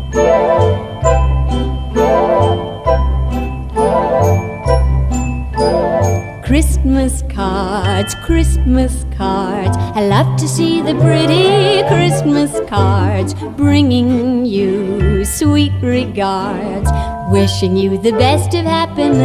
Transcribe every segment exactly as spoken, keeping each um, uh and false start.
Christmas cards, Christmas cards. I love to see the pretty Christmas cards, bringing you sweet regards, wishing you the best of happiness.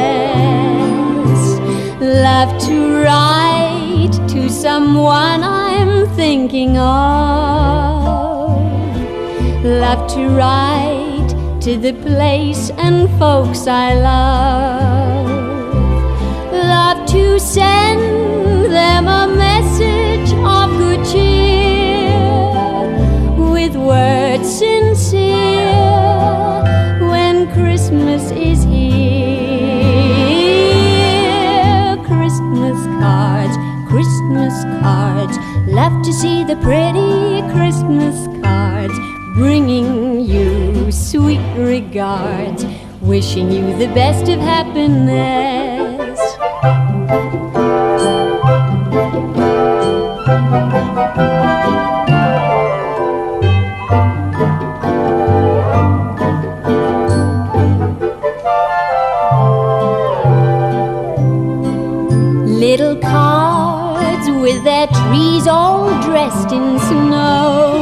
Love to write to someone I'm thinking of. Love to write to the place and folks I love. Love to send them a message of good cheer, with words sincere, when Christmas is here. Christmas cards, Christmas cards. Love to see the pretty Christmas cards, bringing you sweet regards, wishing you the best of happiness. Little cards with their trees all dressed in snow.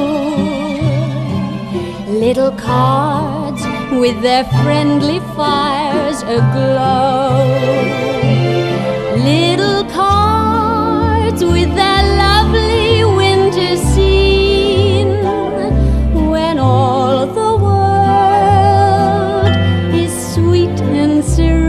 Little cards with their friendly fires aglow. Little cards with their lovely winter scene, when all the world is sweet and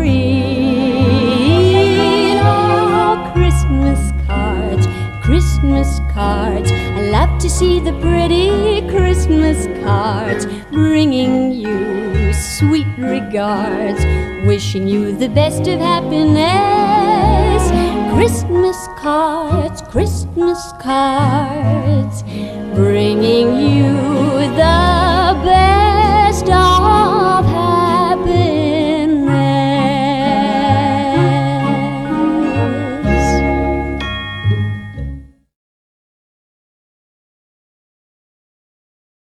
serene. Oh, Christmas cards, Christmas cards. I love to see the pretty Christmas cards, bringing you sweet regards, wishing you the best of happiness. Christmas cards, Christmas cards.